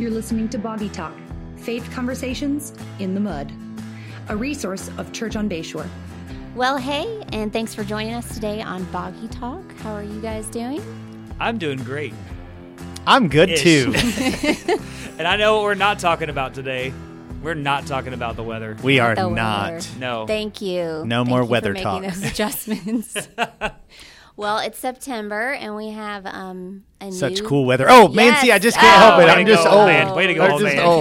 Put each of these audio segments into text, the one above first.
You're listening to Boggy Talk, Faith Conversations in the Mud, a resource of Church on Bayshore. Well, hey, and thanks for joining us today on Boggy Talk. How are you guys doing? I'm doing great. I'm good too. And I know what we're not talking about today. We're not talking about the weather. We are The not. weather. No. Thank you. No Thank more you weather for talk. making those adjustments. Well, it's September, and we have a Such new... cool weather. Oh, man, see, I just can't help it. Way I'm to just go, old. man. Way to go, I'm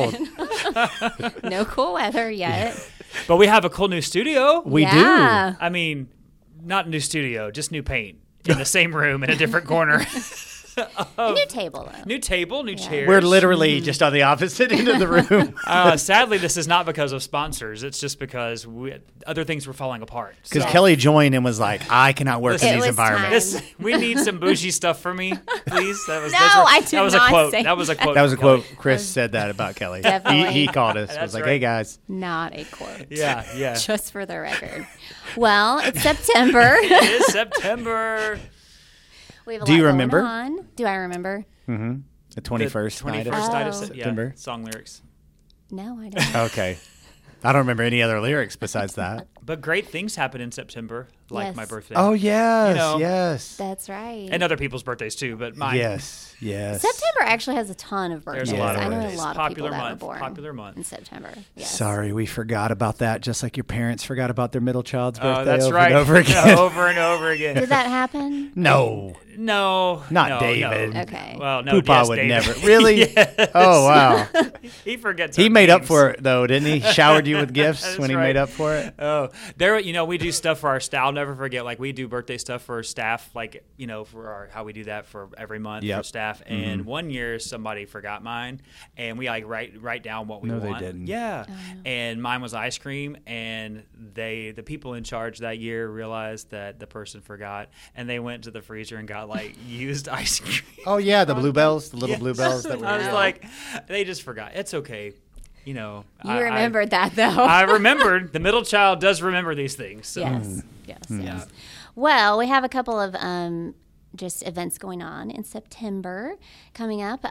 old just man. old. No cool weather yet. But we have a cool new studio. We Yeah. I mean, not new studio, just new paint in the same room in a different corner. A new table, though. New table, new do. chairs. We're literally just on the opposite end of the room. Sadly, this is not because of sponsors. It's just because other things were falling apart. Because So Kelly joined and was like, I cannot work It in these was environments. we need some bougie stuff for me, please. That was, No, those were- I did that was not a quote. say That was a quote. That was a from Kelly. quote. Chris said that about Kelly. Definitely. He called us. That's Was like, right. hey, guys. Not a quote. Yeah, yeah. Just for the record. Well, it's September. It is September. We have a Do lot you going remember? on. Do I remember? The 21st night of 21st night of September. Yeah, song lyrics. No, I don't. Okay. I don't remember any other lyrics besides that. But great things happen in September, like Yes. my birthday. Oh, yes. You know. Yes. That's right. And other people's birthdays too, but mine. Yes. Yes. September actually has a ton of birthdays. There's a lot of I know birthdays. a lot of Popular people that month, were born popular month. in September. Yes. Sorry, we forgot about that, just like your parents forgot about their middle child's birthday Oh, that's over right. and over again. Over and over again. Did that happen? No. No. Not no, David. No. Okay. Well, no, Poopa yes, would David. never. Really? Yes. Oh, wow. He forgets. He our made up names. for it, though, didn't he? Showered you with gifts That's when he right. made up for it? Oh, we do stuff for our staff. I'll never forget, like, we do birthday stuff for our staff, like, for how we do that for every month Yep. for staff. And one year, somebody forgot mine, and we, like, write down what we No, want. they didn't. Yeah. And mine was ice cream, and the people in charge that year realized that the person forgot, and they went to the freezer and got, like, used ice cream. Oh, yeah, the bluebells, the little Yes. bluebells. That I was were like, they just forgot. It's okay. You remembered that, though. I remembered. The middle child does remember these things. So. Yes. Yes. Yeah. Yes. Well, we have a couple of just events going on in September coming up.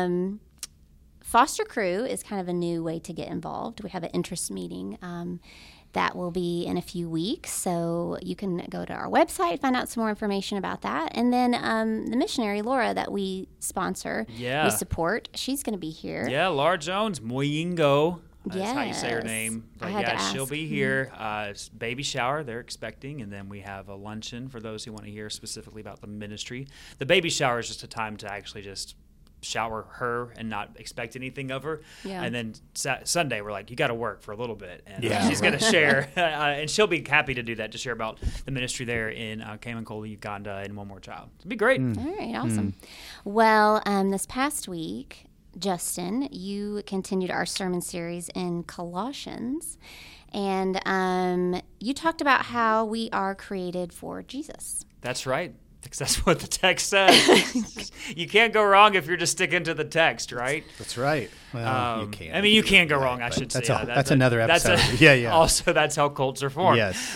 Foster Crew is kind of a new way to get involved. We have an interest meeting that will be in a few weeks. So you can go to our website, find out some more information about that. And then the missionary, Laura, that we sponsor, Yeah. we support, she's going to be here. Yeah, Laura Jones, Moyingo. That's how you say her Yes. name. I But had to she'll ask. be here. Baby shower, they're expecting. And then we have a luncheon for those who want to hear specifically about the ministry. The baby shower is just a time to actually just shower her and not expect anything of her. Yeah. And then Sunday, we're like, you got to work for a little bit. And Yeah, she's going to share. And she'll be happy to do that, to share about the ministry there in Kamankola, Uganda, and One More Child. It'd be great. All right, awesome. Well, this past week, Justin, you continued our sermon series in Colossians, and you talked about how we are created for Jesus. That's right. Because that's what the text says. You can't go wrong if you're just sticking to the text, right? That's right. Well, you can't. I mean, you can go wrong, I but should say. that's that's another that's episode. Yeah. Also, that's how cults are formed. Yes.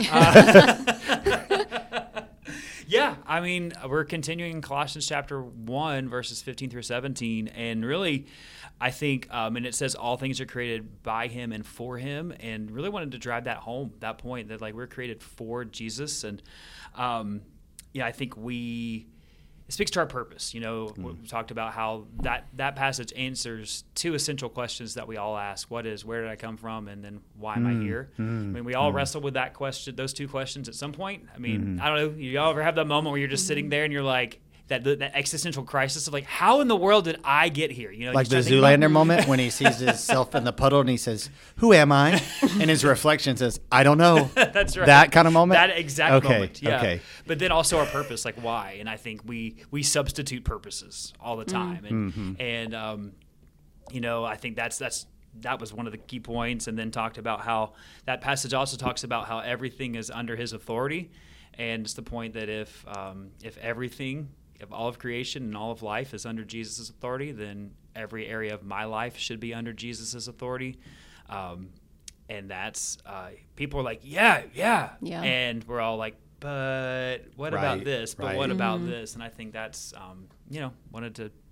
Yeah, I mean, we're continuing Colossians chapter 1, verses 15 through 17. And really, I think, and it says all things are created by him and for him. And really wanted to drive that home, that point that, like, we're created for Jesus. And, I think it speaks to our purpose. We talked about how that passage answers two essential questions that we all ask. What is, where did I come from? And then why am I here? I mean, we all wrestle with that question, those two questions at some point. I mean, I don't know, you all ever have that moment where you're just sitting there and you're like, that existential crisis of like, how in the world did I get here? Like the Zoolander moment when he sees himself in the puddle and he says, "Who am I?" And his reflection says, "I don't know." That's right. That kind of moment? That exact moment. Yeah. Okay. But then also our purpose, like why? And I think we substitute purposes all the time. And I think that was one of the key points. And then talked about how that passage also talks about how everything is under his authority. And it's the point that if everything, if all of creation and all of life is under Jesus' authority, then every area of my life should be under Jesus' authority. And that's, people are like, yeah. And we're all like, but what about this? But what about this? And I think that's, wanted to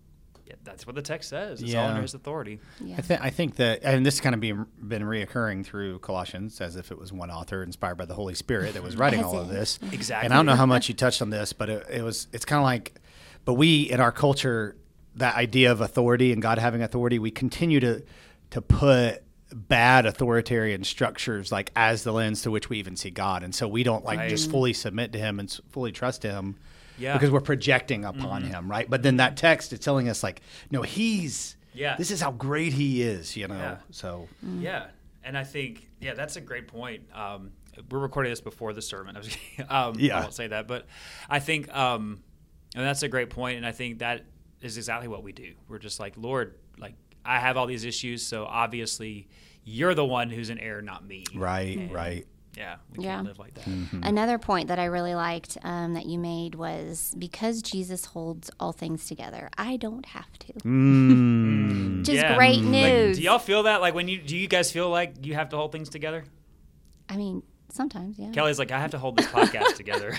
Yeah, that's what the text says. It's Yeah. all under his authority. Yeah. I think that, and this kind of been reoccurring through Colossians, as if it was one author inspired by the Holy Spirit that was writing As all of if. this. Exactly. And I don't know how much you touched on this, but it's kind of like, but we in our culture, that idea of authority and God having authority, we continue to put bad authoritarian structures like as the lens to which we even see God, and so we don't like Right. just fully submit to Him and fully trust Him. Yeah. Because we're projecting upon Him, right? But then that text is telling us, like, no, He's, Yeah. this is how great He is, you know? Yeah. So, Yeah, and I think that's a great point. We're recording this before the sermon. Yeah. I won't say that, but I think and that's a great point, and I think that is exactly what we do. We're just like, Lord, like I have all these issues, so obviously You're the one who's in error, not me. right, And, right. Yeah, we Yeah. can't live like that. Another point that I really liked that you made was because Jesus holds all things together, I don't have to. Which is Yeah. great Like, news. do y'all feel that? Like do you guys feel like you have to hold things together? I mean, sometimes, yeah. Kelly's like, I have to hold this podcast together.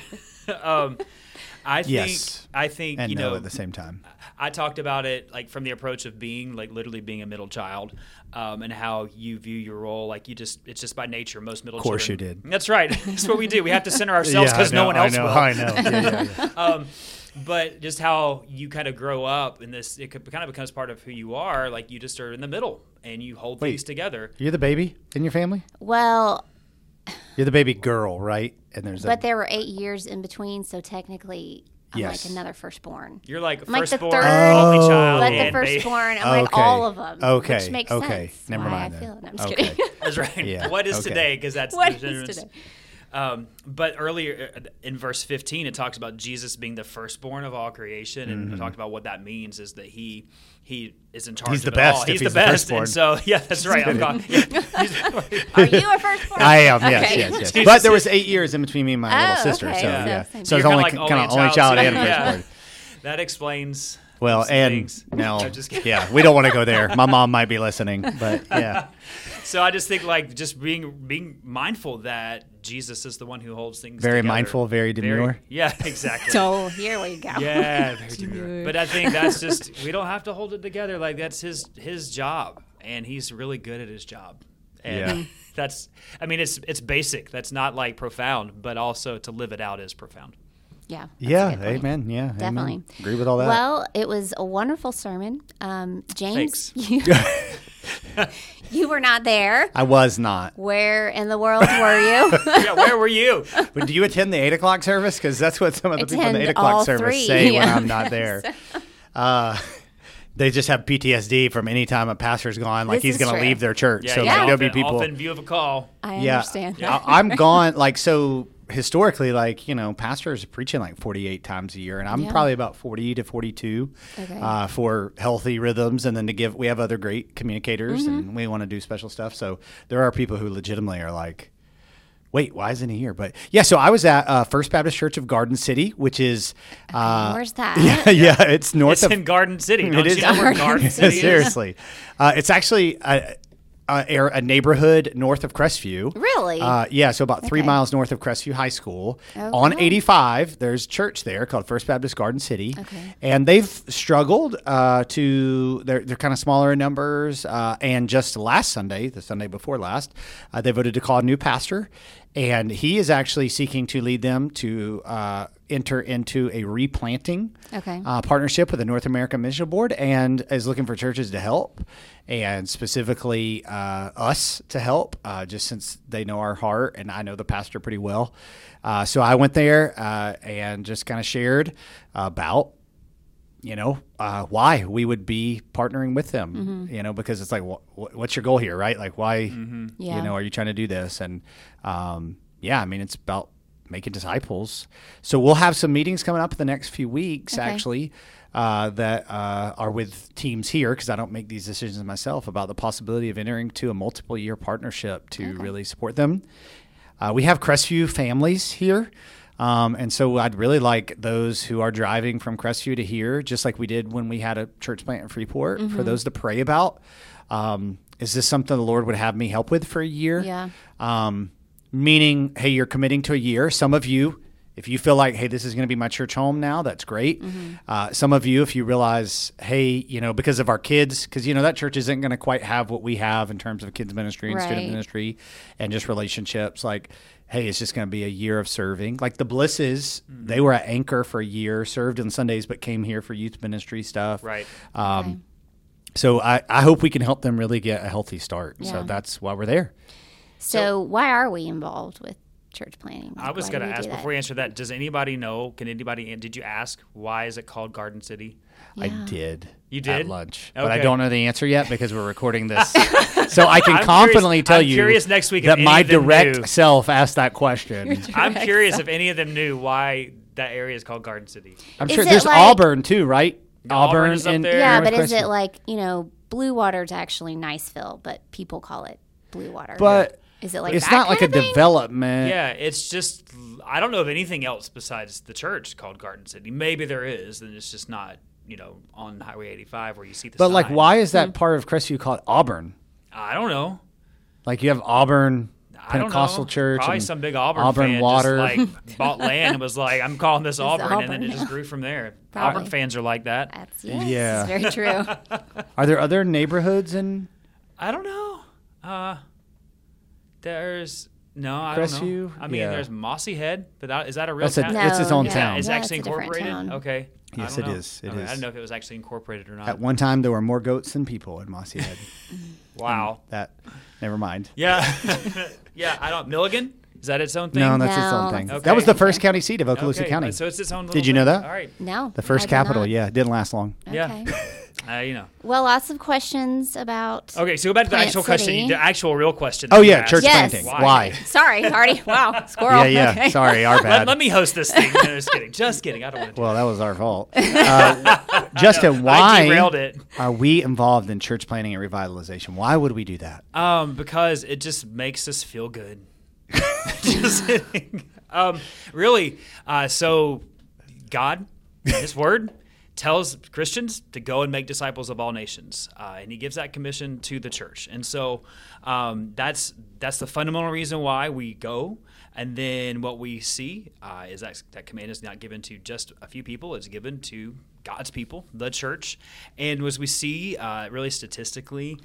Yes. I think And you no know at the same time. I talked about it like from the approach of being like literally being a middle child, and how you view your role. Like it's just by nature. Most middle. Of course children, you did. That's right. That's what we do. We have to center ourselves Yeah, I because no know, one else will. I know. Yeah. But just how you kind of grow up in this, it kind of becomes part of who you are. Like you just are in the middle and you hold things together. You're the baby in your family? Well, You're the baby girl, right? And there's but there were 8 years in between, so technically I'm Yes. like another firstborn. You're like I'm like the firstborn, third, only child, but the and baby. firstborn, I'm like all of them. Okay. Which makes Okay. sense. Never why mind I then. feel it. I'm just Okay. kidding. That's right. Yeah. What is Okay. today? Because that's What the is difference. today? But earlier in verse 15, it talks about Jesus being the firstborn of all creation, and Mm-hmm. it talked about what that means is that he is in charge. He's the of it all. best if He's he's the the best, firstborn. and so that's right. I'm gone. Yeah. Are you a firstborn? I am, yes, Okay. yes. Jesus But there was 8 years in between me and my little Oh, sister. okay. So, Yeah. yeah. So So You're it's kinda only like kind of only child and yeah. firstborn. That explains. Well, some and things. no, I'm just kidding. yeah, we don't want to go there. My mom might be listening, but yeah. So I just think like just being mindful that Jesus is the one who holds things Very together. mindful, very demure. Yeah, exactly. So here we go. Yeah, very demure. But I think that's just we don't have to hold it together. Like that's his job, and he's really good at his job. And Yeah. that's it's basic. That's not like profound, but also to live it out is profound. Yeah. that's a Yeah, good point. amen. Yeah, amen. Definitely. Agree with all that. Well, it was a wonderful sermon. James, Thanks. you were not there. I was not. Where in the world were you? Yeah, where were you? But do you attend the 8 o'clock service? Because that's what some of the people in the Attend 8 o'clock all service three, say when yeah. I'm not there. They just have PTSD from any time a pastor's gone. Like This he's is going to true. leave their church. Yeah, So you're like there'll be often, people. often view of a call. I Yeah, understand. I'm gone. Like so, historically, like pastors are preaching like 48 times a year, and I'm Yeah. probably about 40 to 42 Okay. for healthy rhythms, and then we have other great communicators, Mm-hmm. and we want to do special stuff. So there are people who legitimately are like, wait, why isn't he here? But yeah, so I was at First Baptist Church of Garden City, which is Where's that? yeah, it's north It's of in Garden City. Don't it is you know where Garden City is? seriously. It's actually a neighborhood north of Crestview. Really? Yeah, so about 3 Okay. miles north of Crestview High School. Oh, On cool. 85, there's a church there called First Baptist Garden City. Okay. And they've struggled they're kind of smaller in numbers. And just last Sunday, the Sunday before last, they voted to call a new pastor. And he is actually seeking to lead them to enter into a replanting Okay. partnership with the North American Mission Board, and is looking for churches to help, and specifically us to help, just since they know our heart and I know the pastor pretty well. So I went there and just kind of shared about why we would be partnering with them, because it's like, what's your goal here, right? Like, why, Yeah. are you trying to do this? And it's about making disciples. So we'll have some meetings coming up in the next few weeks, Okay. actually, that are with teams here, because I don't make these decisions myself, about the possibility of entering to a multiple year partnership to really support them. We have Crestview families here. And so I'd really like those who are driving from Crestview to here, just like we did when we had a church plant in Freeport, for those to pray about. Is this something the Lord would have me help with for a year? Yeah. Meaning, hey, you're committing to a year. Some of you, If you feel like, hey, this is going to be my church home now, that's great. Some of you, if you realize, hey, because of our kids, because, that church isn't going to quite have what we have in terms of kids ministry and student ministry and just relationships. Like, hey, it's just going to be a year of serving. Like the Blisses, they were at Anchor for a year, served on Sundays, but came here for youth ministry stuff. Right. So I hope we can help them really get a healthy start. Yeah. So that's why we're there. So why are we involved with church planning? I was going to ask before you answer that, does anybody know, did you ask, why is it called Garden City? I did. You did? At lunch. Okay. But I don't know the answer yet because we're recording this. So I can confidently tell you curious next week that if my any of them direct knew. self asked that question. I'm curious if any of them knew why that area is called Garden City. I'm Is sure it there's like- Auburn too, right? Auburn is up and there. Yeah, North but is it Crestview. like, Blue Water's actually Niceville, but people call it Blue Water. But is it like it's that not like a kind of thing? development. Yeah, it's just, I don't know of anything else besides the church called Garden City. Maybe there is, and it's just not, on Highway 85 where you see the But sign. like, why is that part of Crestview called Auburn? I don't know. Like you have Auburn I don't Pentecostal know. Church, Probably and some big Auburn fan Water. just like bought land and was like, I'm calling this Auburn, and then Auburn, it just yeah. grew from there. Probably. Auburn fans are like that. That's yes, Yeah. it's very true. Are there other neighborhoods in I don't know. There's no, I Crestview? don't know. I mean, Yeah. there's Mossy Head, but is that a real That's town? it's its own No, town. Is it Yeah, actually it's a different incorporated? town. Okay. Yes, I don't it know. is. It Okay, I is. didn't know if it was actually incorporated or not. At one time, there were more goats than people in Mossy Head. Wow. Never mind. Yeah. Yeah, I don't. Milligan? Is that its own thing? No, that's its No, own thing. that's- That was the Okay. first county seat of Okaloosa Okay, County. so it's its own little Did you thing. know that? All right. No. The first I did capital, not. yeah. It didn't last long. Yeah. Okay. Well, lots of questions about. Okay, so go back to the Plant actual City. question, the actual real question. Oh, that you yeah, asked. church Yes. planting. Why? Why? Sorry, Hardy. Wow, squirrel. Yeah. Okay. Sorry, our bad. Let me host this thing. No, just kidding. Just kidding. I don't want to do Well, that was our fault. Justin, I why derailed it. are we involved in church planting and revitalization? Why would we do that? Because it just makes us feel good. Just kidding. Really, so God, His Word, tells Christians to go and make disciples of all nations, and He gives that commission to the church. And so that's the fundamental reason why we go. And then what we see is that command is not given to just a few people; it's given to God's people, the church. And as we see, really statistically,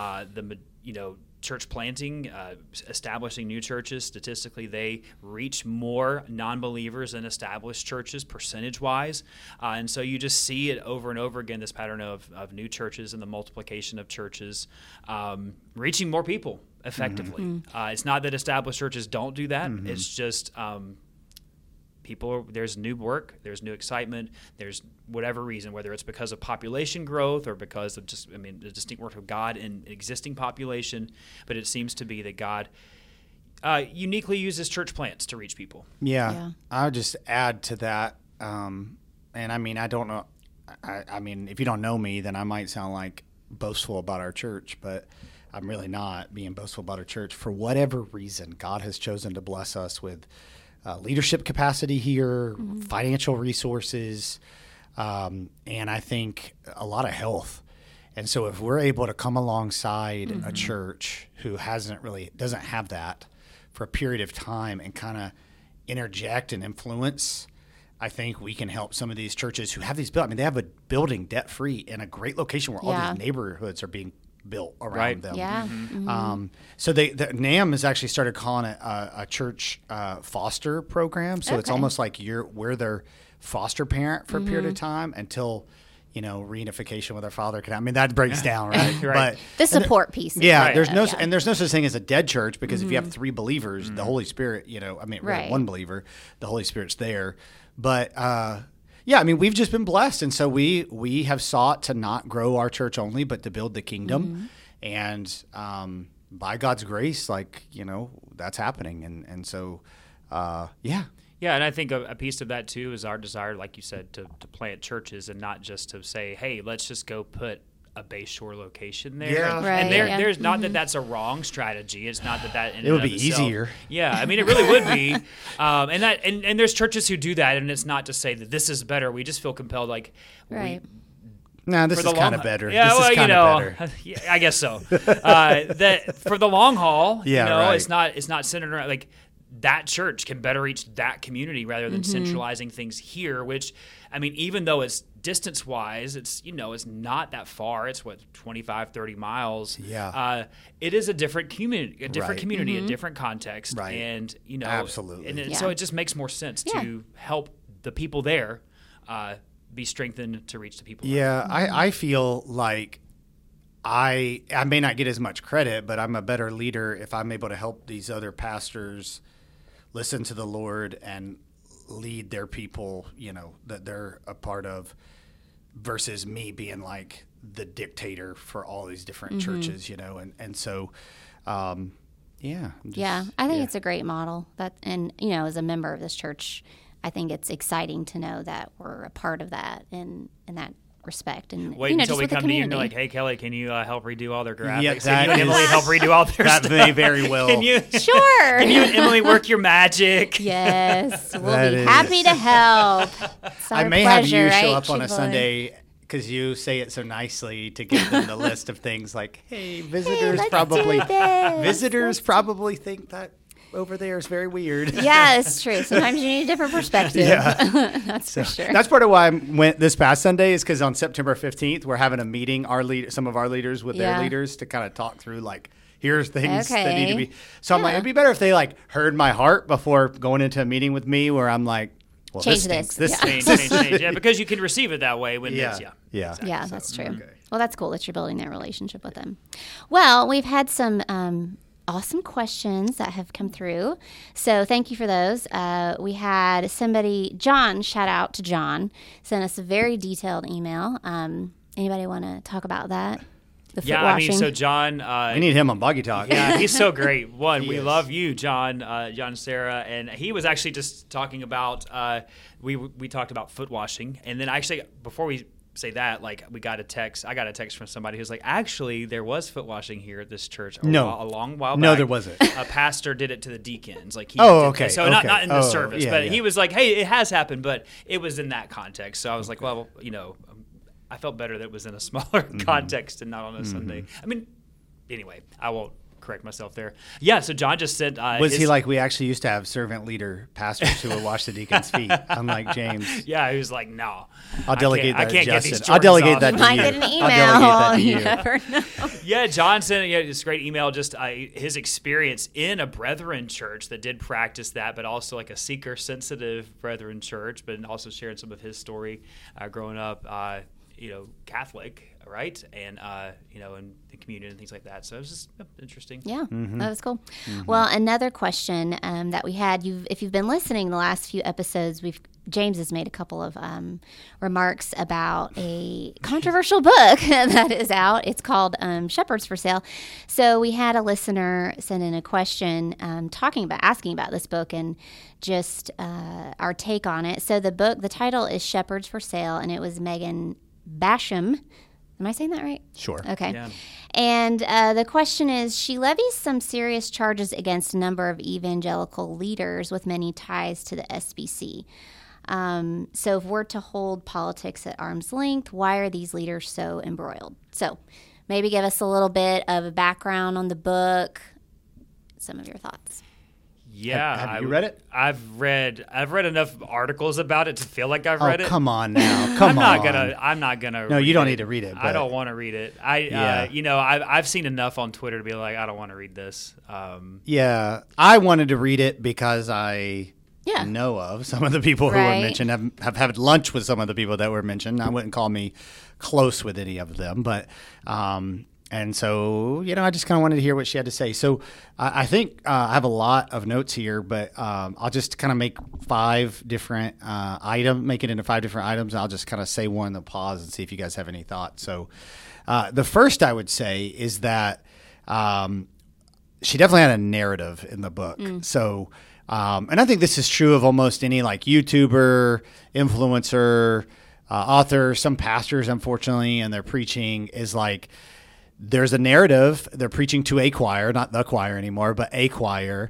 church planting, establishing new churches, statistically, they reach more non-believers than established churches percentage-wise. And so you just see it over and over again, this pattern of new churches and the multiplication of churches reaching more people effectively. Mm-hmm. It's not that established churches don't do that. It's just there's new work, there's new excitement, there's whatever reason, whether it's because of population growth or because of the distinct work of God in existing population, but it seems to be that God uniquely uses church plants to reach people. Yeah. I would just add to that. And I mean, I don't know. I mean, if you don't know me, then I might sound like boastful about our church, but I'm really not being boastful about our church. For whatever reason, God has chosen to bless us with leadership capacity here, financial resources, and I think a lot of health. And so if we're able to come alongside a church who doesn't have that for a period of time and kind of interject and influence, I think we can help some of these churches who have these built. I mean, they have a building debt-free in a great location where all these neighborhoods are being built around them. Yeah. So the NAM has actually started calling it a church foster program. So it's almost like we're their foster parent for a period of time until reunification with our father can. I mean, that breaks down, right? But The support piece. yeah, Right. there's no such thing as a dead church because if you have 3 believers, the Holy Spirit, Right. one believer, the Holy Spirit's there. But yeah, I mean, we've just been blessed, and so we have sought to not grow our church only, but to build the kingdom, and by God's grace, that's happening, and so yeah. Yeah, and I think a piece of that too is our desire, like you said, to plant churches and not just to say, hey, let's just go put a Bayshore location there. Yeah. And Right, yeah. there's not that that's a wrong strategy. It's not that in It would and be of itself- easier. Yeah, I mean, it really would be. And there's churches who do that, and it's not to say that this is better. We just feel compelled, Right. Nah, this for is the kind long of better. Yeah, this well, is kind of better. yeah, I guess so. That for the long haul, Yeah, right. it's not centered around that church can better reach that community rather than centralizing things here, which, I mean, even though it's distance-wise, it's not that far. It's 25, 30 miles. Yeah. It is a different community, a Right. different context. Right. And, Absolutely. and so it just makes more sense to help the people there be strengthened to reach the people. Yeah, I feel like I may not get as much credit, but I'm a better leader if I'm able to help these other pastors listen to the Lord and lead their people, that they're a part of, versus me being like the dictator for all these different churches, and so, yeah. I think it's a great model. And as a member of this church, I think it's exciting to know that we're a part of that in that respect. And wait until just we with the come to you and community. you're like, hey, Kelly, can you help redo all their graphics? Yeah, Can you and Emily help redo all their that stuff? may very well. Can you, Sure. can you and Emily work your magic? Yes, we'll That be is- happy to help. It's I our may have pleasure, you show right, up on a Chibolo? Sunday because you say it so nicely to give them the list of things like, hey, visitors let's probably do this. visitors probably think that over there is very weird. Yeah, it's true. Sometimes you need a different perspective. Yeah. That's for sure. That's part of why I went this past Sunday is because on September 15th, we're having a meeting, some of our leaders with their Yeah. leaders to kind of talk through like, here's things that Okay. need to be. So I'm like, it'd be better if they like heard my heart before going into a meeting with me where I'm like, well, Change this this. stinks. Yeah. Change. Yeah, because you can receive it that way when it's, Yeah. Yeah, that's true. okay. Well, that's cool that you're building that relationship with them. Well, we've had some awesome questions that have come through. So thank you for those. We had John, shout out to John, sent us a very detailed email. Anybody want to talk about that? The foot Yeah, washing? I mean, so John... We need him on Buggy Talk. Yeah, he's so great. He We is. love you, John and Sarah. And he was actually just talking about, we talked about foot washing. And then actually, before we say that, like I got a text from somebody who's like, actually, there was foot washing here at this church a long while back. No, there wasn't. A pastor did it to the deacons. Like he Oh, did okay, that. So okay. not in the Oh, service, yeah, but yeah. he was like, hey, it has happened, but it was in that context. So I was like, well, I felt better that it was in a smaller context and not on a Sunday. I mean, anyway, I won't correct myself there. Yeah, so John just sent... Was he like, we actually used to have servant leader pastors who would wash the deacons' feet, unlike James? Yeah, he was like, no. I'll delegate I that can't to get these Justin. I'll Jordans delegate off. that to Might you. get an email. I'll delegate You that to you. never know. Yeah, John sent this great email, just his experience in a Brethren church that did practice that, but also like a seeker-sensitive Brethren church, but also sharing some of his story growing up, Catholic, right? And, in the communion and things like that. So it was just interesting. Yeah, that was cool. Well, another question that we had, if you've been listening the last few episodes, James has made a couple of remarks about a controversial book that is out. It's called Shepherds for Sale. So we had a listener send in a question asking about this book and just our take on it. So the title is Shepherds for Sale, and it was Megan Basham. Am I saying that right? Sure. Okay. Yeah. And the question is, she levies some serious charges against a number of evangelical leaders with many ties to the SBC. So if we're to hold politics at arm's length, why are these leaders so embroiled? So maybe give us a little bit of a background on the book, some of your thoughts. Yeah. Have you read it? I've read enough articles about it to feel like I've read it. Come on now. Come on. I'm not gonna. No, read you don't it. need to read it, I but- don't want to read it. I've seen enough on Twitter to be like, I don't want to read this. Yeah, I wanted to read it because I Yeah. know of some of the people who Right. were mentioned. Have had lunch with some of the people that were mentioned. I wouldn't call me close with any of them, but and so I just kind of wanted to hear what she had to say. So I think I have a lot of notes here, but I'll just kind of make 5 different make it into 5 different items. I'll just kind of say one in the pause and see if you guys have any thoughts. So the first I would say is that she definitely had a narrative in the book. So, and I think this is true of almost any like YouTuber, influencer, author, some pastors, unfortunately, and their preaching is like, there's a narrative. They're preaching to a choir, not the choir anymore, but a choir.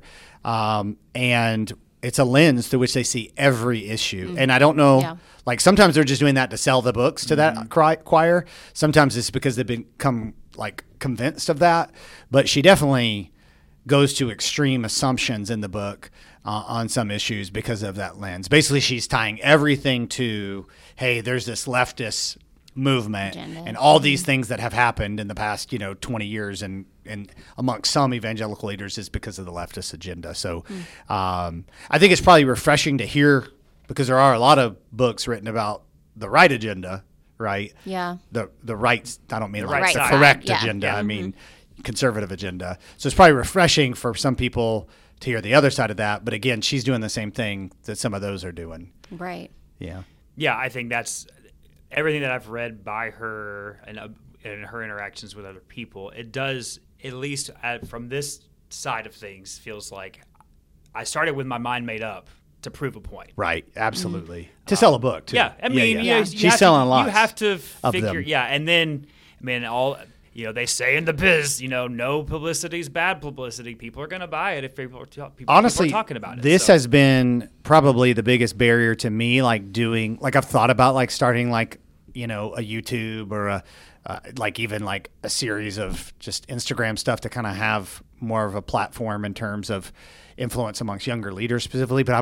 And it's a lens through which they see every issue. And I don't know, Yeah. like sometimes they're just doing that to sell the books to that choir. Sometimes it's because they've become like convinced of that. But she definitely goes to extreme assumptions in the book on some issues because of that lens. Basically, she's tying everything to, hey, there's this leftist movement Agenda. and all these things that have happened in the past 20 years and amongst some evangelical leaders is because of the leftist agenda. So I think it's probably refreshing to hear, because there are a lot of books written about the right agenda, right? Yeah. The right, I don't mean The like right the side. correct Yeah. agenda. Yeah. I mean conservative agenda. So it's probably refreshing for some people to hear the other side of that. But again, she's doing the same thing that some of those are doing. Right. Yeah. Yeah, I think that's everything that I've read by her and her interactions with other people. It does, at least from this side of things, feels like I started with my mind made up to prove a point. Right. Absolutely. To sell a book too. Yeah, I mean, Yeah. you She's have selling to, lots You have to of figure, them. yeah, and then, all. They say in the biz, no publicity is bad publicity. People are going to buy it if people are Honestly, talking about it. This So, has been probably the biggest barrier to me, I've thought about starting a YouTube or even a series of just Instagram stuff to kind of have more of a platform in terms of influence amongst younger leaders specifically. But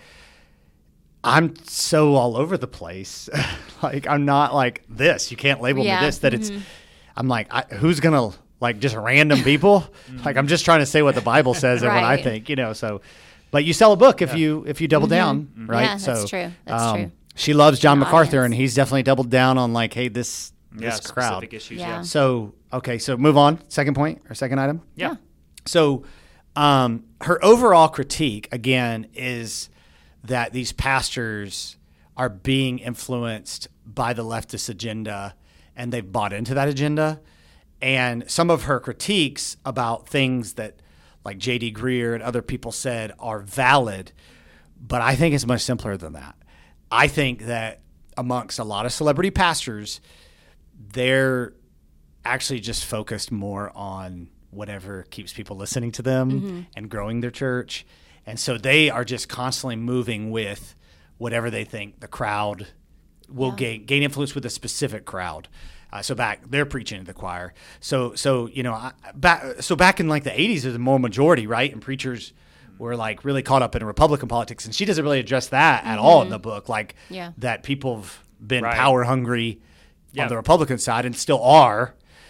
I'm so all over the place. I'm not like this. You can't label me this, that it's, I'm who's going to just random people? I'm just trying to say what the Bible says and what I Right. think, so, but you sell a book if you double down, right? Yeah, that's true. That's true. She loves John The MacArthur, audience. and he's definitely doubled down on this crowd. specific issues. Yeah. Yeah. So, okay, so move on. Second point or second item. Yeah. So, her overall critique again is that these pastors are being influenced by the leftist agenda, and they've bought into that agenda. And some of her critiques about things that, like J.D. Greear and other people said, are valid, but I think it's much simpler than that. I think that amongst a lot of celebrity pastors, they're actually just focused more on whatever keeps people listening to them and growing their church. And so they are just constantly moving with whatever they think the crowd will gain influence with a specific crowd. They're preaching to the choir. So back in the 80s, there's more majority, right? And preachers were really caught up in Republican politics, and she doesn't really address that at all in the book. That people have been Right. power hungry Yeah. on the Republican side and still are.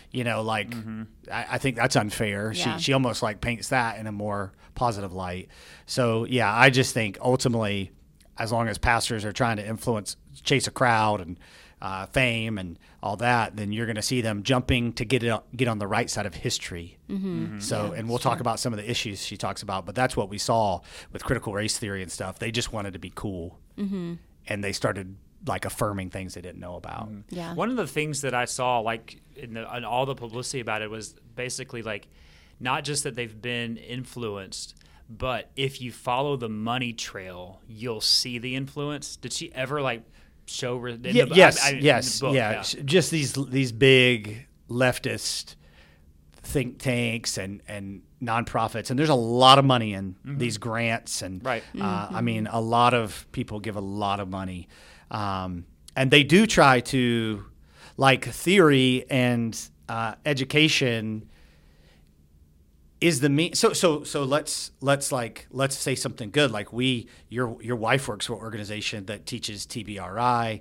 I think that's unfair. Yeah. She almost paints that in a more positive light. So yeah, I just think ultimately, as long as pastors are trying to chase a crowd and fame and all that, then you're going to see them jumping to get on the right side of history. So, and we'll talk about some of the issues she talks about, but that's what we saw with critical race theory and stuff. They just wanted to be cool, and they started affirming things they didn't know about. Yeah. One of the things that I saw, in all the publicity about it, was basically not just that they've been influenced, but if you follow the money trail, you'll see the influence. Did she ever show? Yes. Just these big leftist think tanks and nonprofits, and there's a lot of money in these grants, and Right. I mean, a lot of people give a lot of money, and they do try to theory and education is the mean. So let's say something good. Your wife works for an organization that teaches TBRI.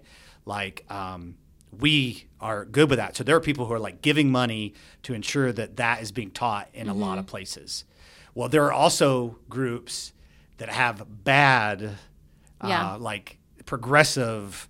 We are good with that. So there are people who are giving money to ensure that is being taught in a lot of places. Well, there are also groups that have bad, progressive,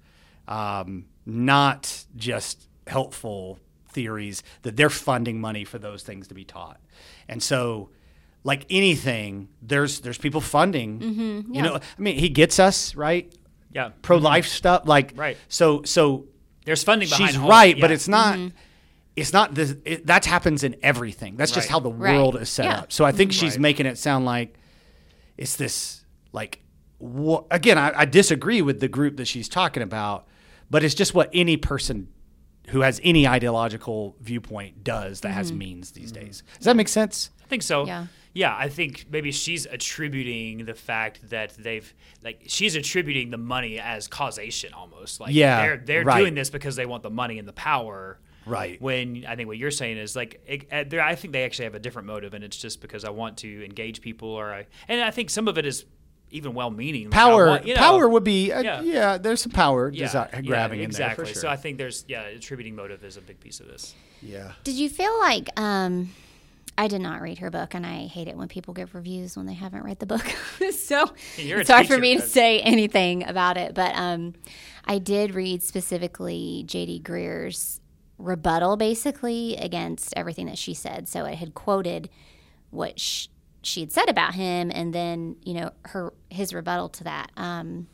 not just helpful theories, that they're funding money for those things to be taught. And so, anything, there's people funding. He gets us, right? Yeah. Pro-life stuff, Right. So There's funding behind she's all right, that, but yeah. it's not. It's not this. That happens in everything. That's just Right. how the Right. world is set Yeah. up. So I think she's Right. making it sound like it's this. Again, I disagree with the group that she's talking about, but it's just what any person who has any ideological viewpoint does that has means these days. Does that make sense? I think so. Yeah. Yeah, I think maybe she's attributing the fact that she's attributing the money as causation almost. Yeah, they're right. doing this because they want the money and the power. Right. When I think what you're saying is I think they actually have a different motive, and it's just because I want to engage people, and I think some of it is even well-meaning. Power, you know, power would be, Yeah. there's some power yeah, grabbing in there exactly. for sure. So I think there's attributing motive is a big piece of this. Yeah. Did you feel like I did not read her book, and I hate it when people give reviews when they haven't read the book. So You're a it's hard for teacher, me to but- say anything about it. But I did read specifically J.D. Greer's rebuttal, basically, against everything that she said. So it had quoted what she had said about him, and then, you know, his rebuttal to that. And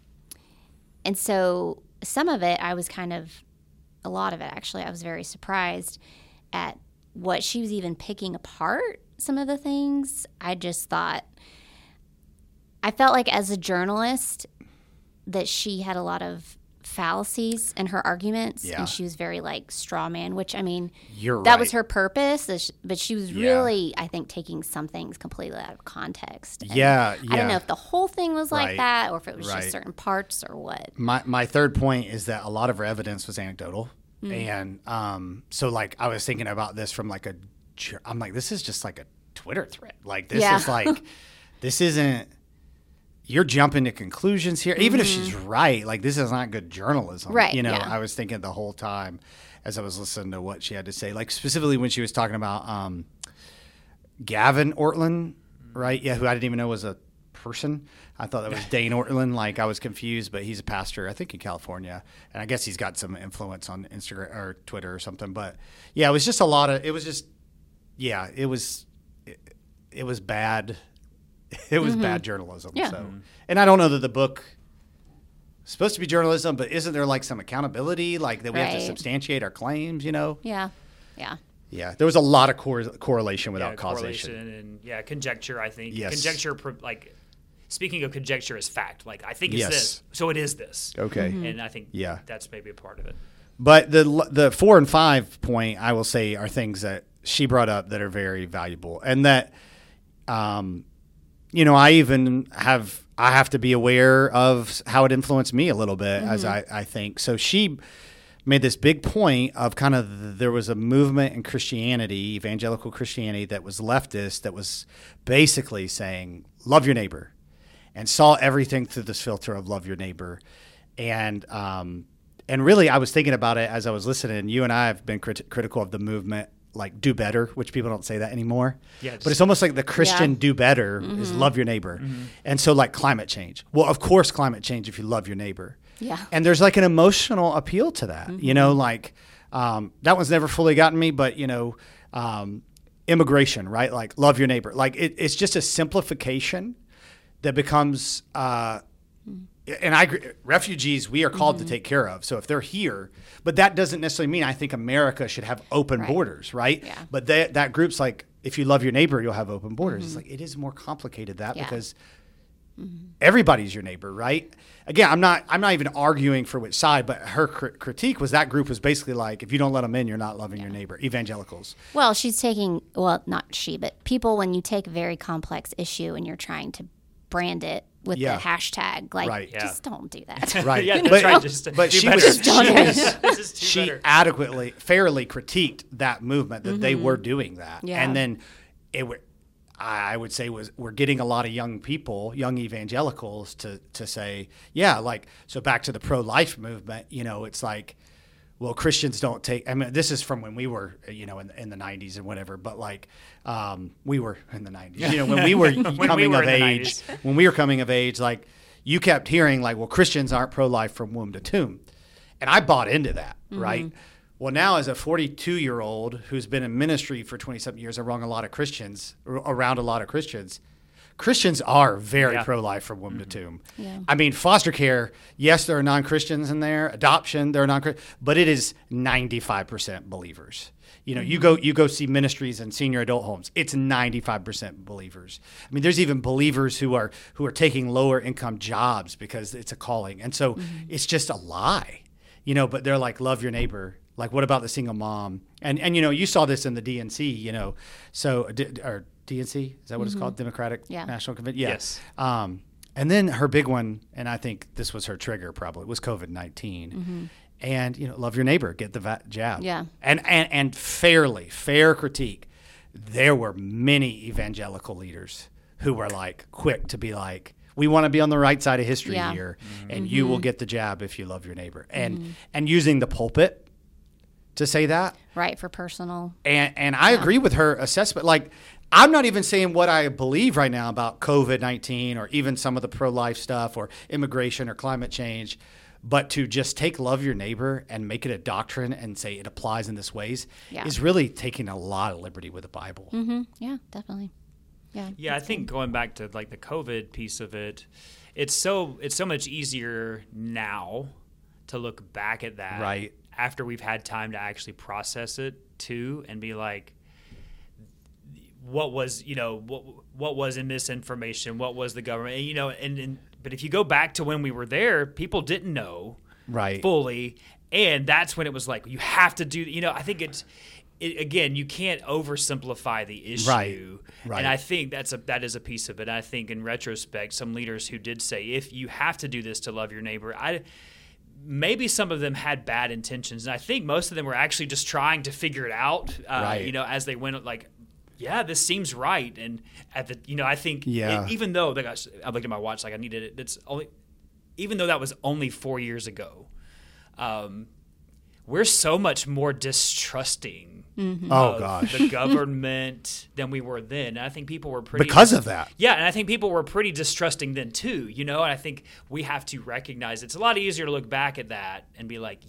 so some of it, a lot of it actually, I was very surprised at what she was even picking apart. Some of the things, I felt like as a journalist that she had a lot of fallacies in her arguments, Yeah. and she was very like straw man, which, I mean, You're that right. was her purpose, but she was Yeah. really, I think, taking some things completely out of context. And Yeah, I don't know yeah. if the whole thing was like Right. that or if it was Right. just certain parts or what. My third point is that a lot of her evidence was anecdotal. Mm. And so, like, I was thinking about this from, like, I'm like, this is just like a Twitter thread. Like, this Yeah. is like, this isn't, you're jumping to conclusions here. Even if she's right, like, this is not good journalism. Right, You know, yeah. I was thinking the whole time as I was listening to what she had to say, like, specifically when she was talking about Gavin Ortland, right? Yeah, who I didn't even know was a person. I thought that was Dane Ortland. Like, I was confused, but he's a pastor, I think, in California, and I guess he's got some influence on Instagram or Twitter or something. But yeah, it was just a lot of. It was just, yeah, it was bad. It was bad journalism. Yeah. So, and I don't know that the book is supposed to be journalism, but isn't there like some accountability, like that we have to Right. substantiate our claims? You know? Yeah. Yeah. Yeah, there was a lot of correlation without correlation causation. and conjecture. I think Yes. conjecture, like speaking of conjecture as fact, like I think it's Yes. this, so it is this. Okay. And I think Yeah. that's maybe a part of it. But the 4 and 5 point, I will say, are things that she brought up that are very valuable, and that, you know, I have to be aware of how it influenced me a little bit, as I think. So she made this big point of kind of there was a movement in Christianity, evangelical Christianity, that was leftist, that was basically saying love your neighbor, and saw everything through this filter of love your neighbor, and really, I was thinking about it as I was listening. You and I have been critical of the movement, like do better, which people don't say that anymore. Yeah, but it's almost like the Christian Yeah. do better is love your neighbor. And so like climate change. Well, of course, climate change if you love your neighbor. Yeah. And there's like an emotional appeal to that, you know, like that one's never fully gotten me, but you know, immigration, right? Like love your neighbor. Like it's just a simplification that becomes, and I agree, refugees we are called to take care of. So if they're here, but that doesn't necessarily mean I think America should have open Right. borders, right? Yeah. But that group's like, if you love your neighbor, you'll have open borders. It's like it is more complicated that Yeah. because everybody's your neighbor, right? Again, I'm not even arguing for which side, but her critique was that group was basically like, if you don't let them in, you're not loving your neighbor. Evangelicals. Well, not she, but people, when you take a very complex issue and you're trying to brand it with Yeah. the hashtag, like, Right. just don't do that. Right. Yeah, that's but, right. Just but do she better. was, Just don't do This is too she better. fairly critiqued that movement that they were doing that. Yeah. And then I would say we're getting a lot of young people, young evangelicals to say, yeah, like, so back to the pro-life movement, you know, it's like, well, Christians don't take, I mean, this is from when we were, you know, in the 90s and whatever, but like, we were in the 90s, you know, when we were coming were of in the age, 90s. when we were coming of age, like, you kept hearing like, well, Christians aren't pro-life from womb to tomb. And I bought into that, right? Well, now as a 42-year-old who's been in ministry for 27 years around a lot of Christians, Christians are very Yeah. pro-life from womb to tomb. Yeah. I mean, foster care, yes, there are non-Christians in there. Adoption, there are non-Christians, but it is 95% believers. You know, you go see ministries and senior adult homes. It's 95% believers. I mean, there's even believers who are taking lower income jobs because it's a calling, and so it's just a lie. You know, but they're like, love your neighbor. Like, what about the single mom? And you know, you saw this in the DNC. You know, so or DNC, is that what it's called? Democratic Yeah. National Convention. Yeah. Yes. And then her big one, and I think this was her trigger probably, was COVID-19. And, you know, love your neighbor, get the jab. Yeah. And fair critique. There were many evangelical leaders who were like quick to be like, we want to be on the right side of history Yeah. here, and you will get the jab if you love your neighbor. And using the pulpit to say that. Right, for personal. And I agree with her assessment. Like, I'm not even saying what I believe right now about COVID-19 or even some of the pro-life stuff or immigration or climate change, but to just take love your neighbor and make it a doctrine and say it applies in this ways is really taking a lot of liberty with the Bible. Yeah, definitely. Yeah, I think going back to like the COVID piece of it, it's so much easier now to look back at that Right. after we've had time to actually process it too, and be like, what was what was in misinformation, what was the government, and but if you go back to when we were there, people didn't know Right. fully, and that's when it was like you have to do. I think again, you can't oversimplify the issue, Right. and I think that is a piece of it. I think in retrospect, some leaders who did say, if you have to do this to love your neighbor, maybe some of them had bad intentions, and I think most of them were actually just trying to figure it out, Right. as they went, like, yeah, this seems right. And at the, I think, even though I looked at my watch, like I needed it. That's only, even though that was only 4 years ago, we're so much more distrusting of the government than we were then. And I think people were pretty Because of that. Yeah, and I think people were pretty distrusting then too. And I think we have to recognize it's a lot easier to look back at that and be like,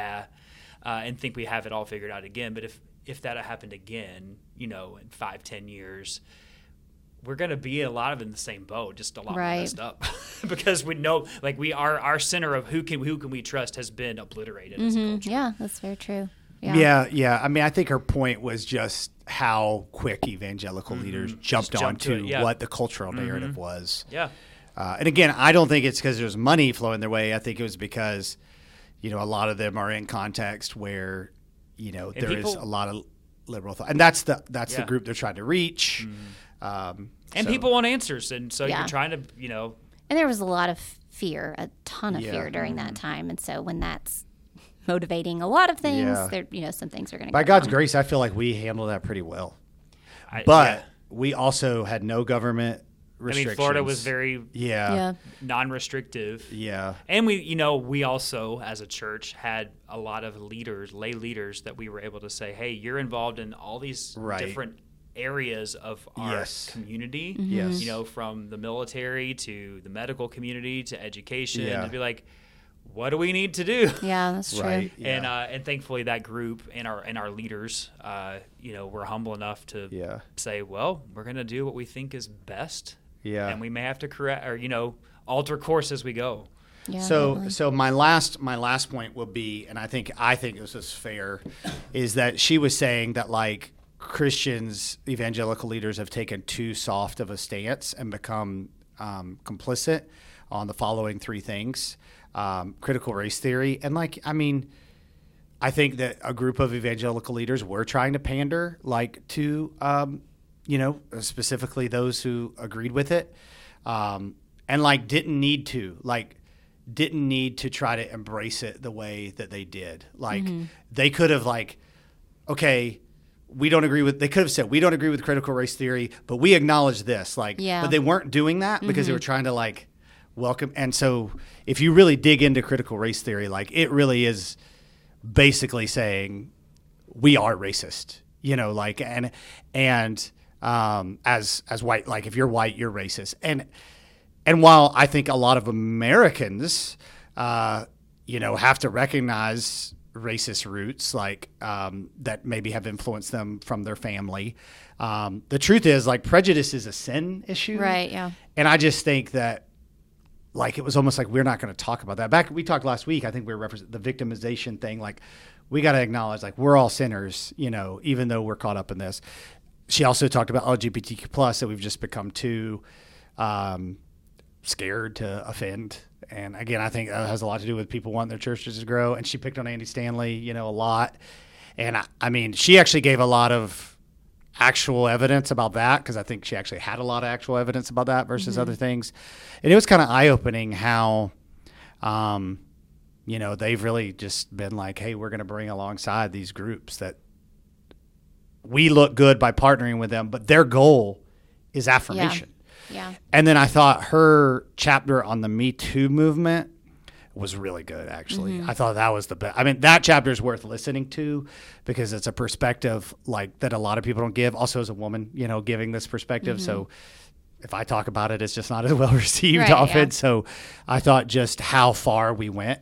and think we have it all figured out again. But if that happened again, in 5-10 years, we're going to be a lot of in the same boat, just a lot more messed up, because we know, like, our center of who can we trust has been obliterated as a culture. Yeah, that's very true. Yeah. I mean, I think her point was just how quick evangelical leaders jumped onto what the cultural narrative was. Yeah. And again, I don't think it's because there's money flowing their way. I think it was because, a lot of them are in context where, there is a lot of liberal thought, and that's the group they're trying to reach. And people want answers, and so you're trying to, And there was a lot of fear, a ton of fear during that time, and so when that's motivating a lot of things, there, some things are going to go By God's wrong. grace, I feel like we handled that pretty well. But we also had no government restrictions. I mean, Florida was very non-restrictive. Yeah. And we also, as a church, had a lot of lay leaders that we were able to say, hey, you're involved in all these different areas of our community. Yes. From the military to the medical community to education, and be like, what do we need to do? Yeah, that's true. Right. Yeah. And thankfully that group and our leaders, were humble enough to say, well, we're going to do what we think is best. Yeah. And we may have to correct or, alter course as we go. Yeah, So my last point will be, and I think this is fair, is that she was saying that, like, Christians, evangelical leaders, have taken too soft of a stance and become complicit on the following three things: critical race theory, and I think that a group of evangelical leaders were trying to pander, to specifically those who agreed with it, and didn't need to try to embrace it the way that they did. They could have okay, they could have said, we don't agree with critical race theory, but we acknowledge this. But they weren't doing that because they were trying to welcome. And so if you really dig into critical race theory, it really is basically saying we are racist, as white, if you're white, you're racist. And while I think a lot of Americans, have to recognize racist roots, that maybe have influenced them from their family, the truth is, prejudice is a sin issue. Right, yeah. And I just think that, it was almost like we're not going to talk about that. We talked last week, I think we were referencing the victimization thing. We got to acknowledge, we're all sinners, even though we're caught up in this. She also talked about LGBTQ+, that we've just become too scared to offend. And again, I think that has a lot to do with people wanting their churches to grow. And she picked on Andy Stanley, a lot. And I mean, she actually gave a lot of actual evidence about that, because I think she actually had a lot of actual evidence about that versus other things. And it was kind of eye-opening how, they've really just been hey, we're going to bring alongside these groups that we look good by partnering with them, but their goal is affirmation. Yeah. And then I thought her chapter on the Me Too movement was really good, actually. I thought that was the best. I mean, that chapter is worth listening to because it's a perspective like that a lot of people don't give. Also, as a woman, giving this perspective. So if I talk about it, it's just not as well received Right, often. yeah. So I thought just how far we went.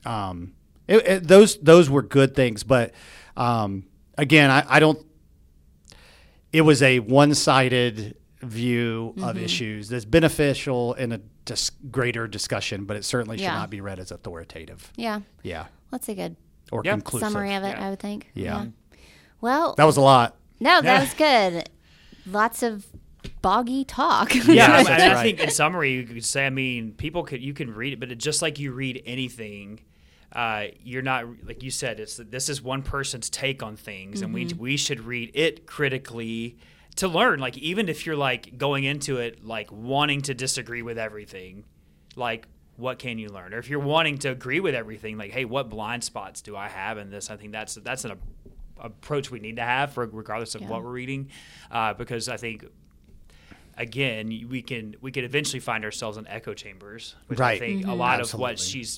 Those were good things. But again, I don't. It was a one-sided view of issues that's beneficial in a greater discussion, but it certainly should not be read as authoritative. Yeah. Yeah. That's a good Or conclusive. summary of it, Yeah. I would think. Yeah. Well, That was a lot. no, that was good. Lots of boggy talk. Yeah, Yes, I that's right. think in summary, you could say, you can read it, but just like you read anything, you're not, like you said, this is one person's take on things, and we should read it critically to learn. Like, even if you're like going into it like wanting to disagree with everything, like what can you learn? Or if you're wanting to agree with everything, like, hey, what blind spots do I have in this? I think that's an approach we need to have regardless of what we're reading, because I think, again, we can eventually find ourselves in echo chambers, which I Right. think a lot of Absolutely. what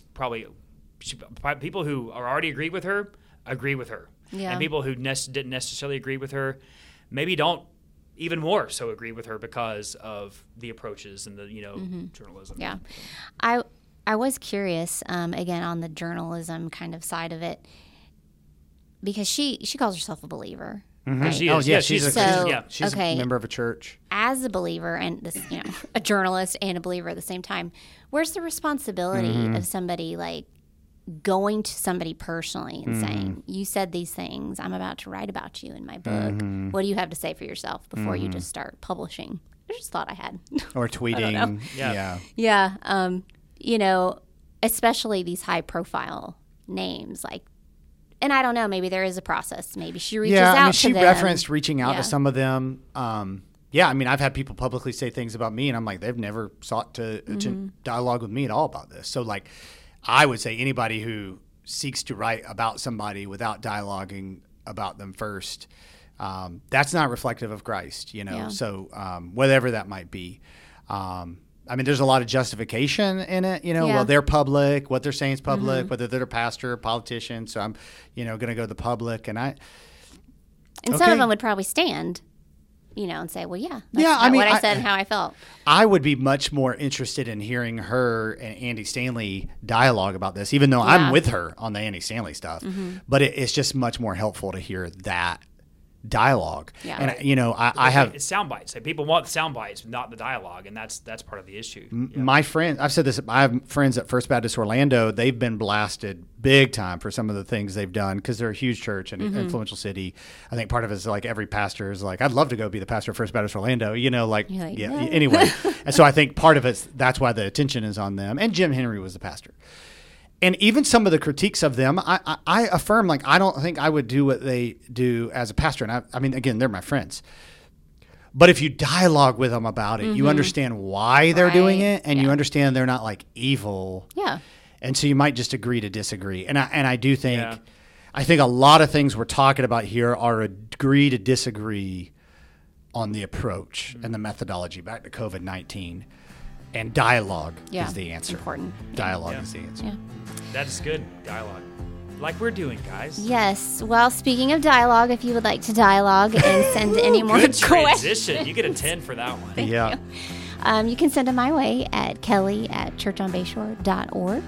people who are already agree with her, Yeah. and people who didn't necessarily agree with her maybe don't even more so agree with her because of the approaches and the journalism. Yeah. I was curious, again, on the journalism kind of side of it, because she calls herself a believer. Right? She Oh, is. yeah, she's she's So- a okay. member of a church. As a believer and this, a journalist and a believer at the same time, where's the responsibility of somebody like going to somebody personally and saying, you said these things, I'm about to write about you in my book. What do you have to say for yourself before you just start publishing? I just thought I had. Or tweeting. Yeah. Yeah. Especially these high profile names, like, and I don't know, maybe there is a process. Maybe she reaches out to she them. referenced reaching out Yeah. to some of them. I've had people publicly say things about me, and I'm like, they've never sought to dialogue with me at all about this. So, like, I would say anybody who seeks to write about somebody without dialoguing about them first, that's not reflective of Christ, Yeah. So whatever that might be. There's a lot of justification in it, Yeah. well, they're public, what they're saying is public, whether they're a pastor or politician. So I'm, going to go to the public, and And some Okay. of them would probably stand, and say, well, yeah, that's Yeah, what I said and how I felt. I would be much more interested in hearing her and Andy Stanley dialogue about this, even though I'm with her on the Andy Stanley stuff. But it's just much more helpful to hear that dialogue. Yeah. And, I have It's sound bites. Like, people want sound bites, not the dialogue, and that's part of the issue. my friends. I've said this. I have friends at First Baptist Orlando. They've been blasted big time for some of the things they've done because they're a huge church and influential city. I think part of it is like every pastor is like, I'd love to go be the pastor of First Baptist Orlando. You're like, no. Anyway, and so I think part of that's why the attention is on them. And Jim Henry was the pastor. And even some of the critiques of them, I affirm, like, I don't think I would do what they do as a pastor. And I mean, again, they're my friends. But if you dialogue with them about it, you understand why they're doing Right. it, and you understand they're not like evil. Yeah. And so you might just agree to disagree. And I do think, I think a lot of things we're talking about here are agree to disagree on the approach and the methodology back to COVID-19. And dialogue is the answer. Important. Dialogue is the answer. Yeah. That is good dialogue, like we're doing, guys. Yes. Well, speaking of dialogue, if you would like to dialogue and send any more Good questions, transition. You get a 10 for that one. Yeah. you can send them my way at kelly@churchonbayshore.org.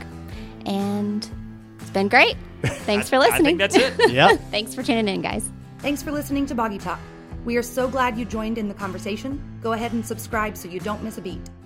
And it's been great. Thanks for I listening. think that's it. Yeah. Thanks for tuning in, guys. Thanks for listening to Boggy Talk. We are so glad you joined in the conversation. Go ahead and subscribe so you don't miss a beat.